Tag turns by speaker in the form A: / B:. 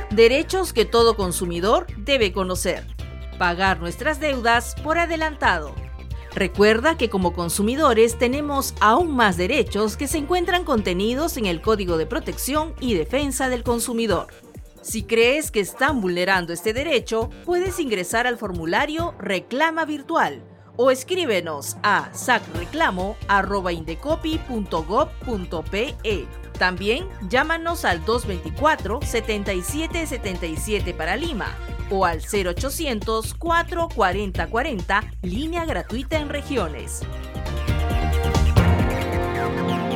A: Derechos que todo consumidor debe conocer. Pagar nuestras deudas por adelantado. Recuerda que como consumidores tenemos aún más derechos que se encuentran contenidos en el Código de Protección y Defensa del Consumidor. Si crees que están vulnerando este derecho, puedes ingresar al formulario Reclama Virtual o escríbenos a sacreclamo@indecopi.gov.pe. También llámanos al 224-7777 para Lima o al 0800 440 40, línea gratuita en regiones.